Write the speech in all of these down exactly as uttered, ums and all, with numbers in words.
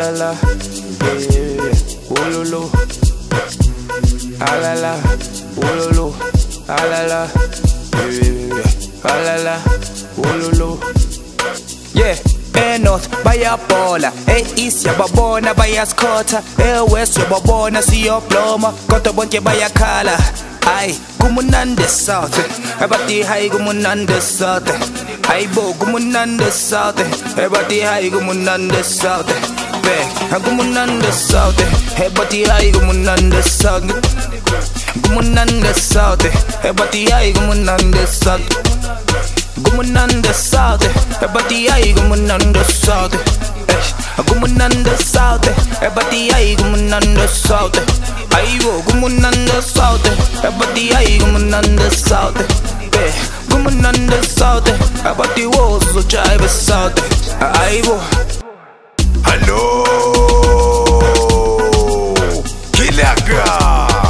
la la, yeah, yeah, yeah. Ooh loo loo, ah la la, ooh loo loo, ah la la, yeah, yeah, yeah. Ah la la, ooh loo loo, yeah. E north bayabola, e east yababona bayaskota, e west yababona siyobloma, kodwa bonke bayakhala. Ay, kumunande south, ebati hay kumunande south. Ay bo kumunande south, ebati hay kumunande south. Back, kumunande south, ebati hay kumunande south. Kumunande south, ebati hay kumunande south. Kumunande south, ebati hay kumunande south. Kumunande south, ebati hay kumunande south. Aibo, kumunande south, ebati hay kumunande south. Kumunande south, ebati wozo jive south. Aibo. Hello, Kilaga.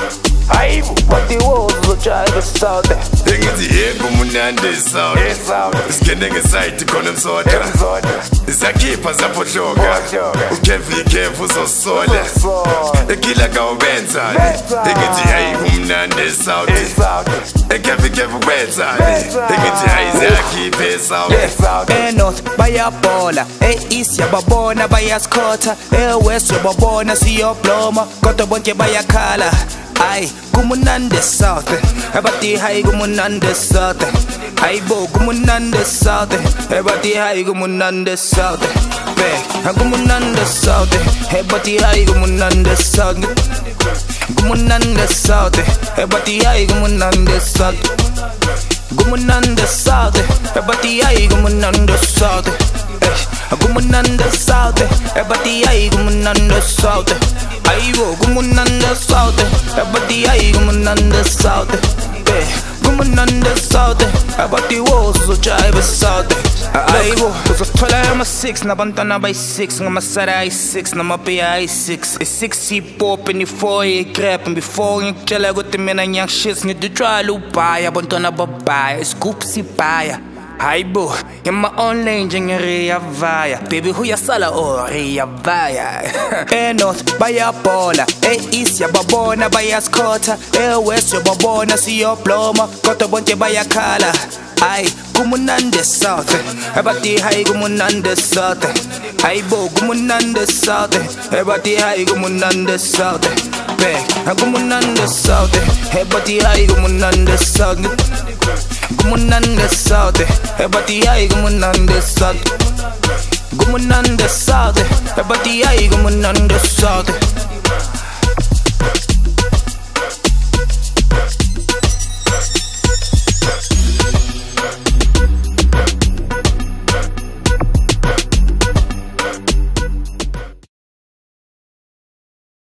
Aibo, ebati wozo jive south. Engithi yebo kumunande south. Isikende ngeside khona emsoda. Izakhipha zaphohloka. Ukevi kevu uzosola. Ekilaga ubenza. Engithi hayi kumunande south. Ekevi kevu ubenza. Engithi hayi zakhiphe south. E north bayabola, e east yababona bayaskota, e west yababona siyobloma, kodwa bonke bayakhala. Ay, kumunande south, ebati hay kumunande south. Ay bo kumunande south, ebati hay kumunande south. Back, kumunande south, ebati hay kumunande south. Kumunande south, ebati hay kumunande south. Kumunande south, ebati hay kumunande south. Kumunande south, ebati hay kumunande south. Aibo, kumunande south, ebati hay kumunande south. Kumunande south, ebati wozo jive south. Aibo, uzothola ama six nabantwana bayi six, ngamasara ayi six, namapia ayi six. I-six hip-hop and i-four i-crap, and before ngikutshela ukuthi mina ngiyangishit, ngidutshwala ubhaya, abantwana babhaya, isigubhu sibhaya. Aibo, in my own lane, Ria Vaya. Baby, who ya sala or Ria Vaya? E north, bayabola, e east, yababona, bayaskota, e west, yababona, siyobloma, kodwa bonke bayakhala. Ay, kumunande south, ebati hay kumunande south. Aibo, kumunande south, ebati hay kumunande south. Back, kumunande south, ebati hay kumunande south. Kumunande south, ebati hay kumunande south. Kumunande south, ebati hay kumunande south.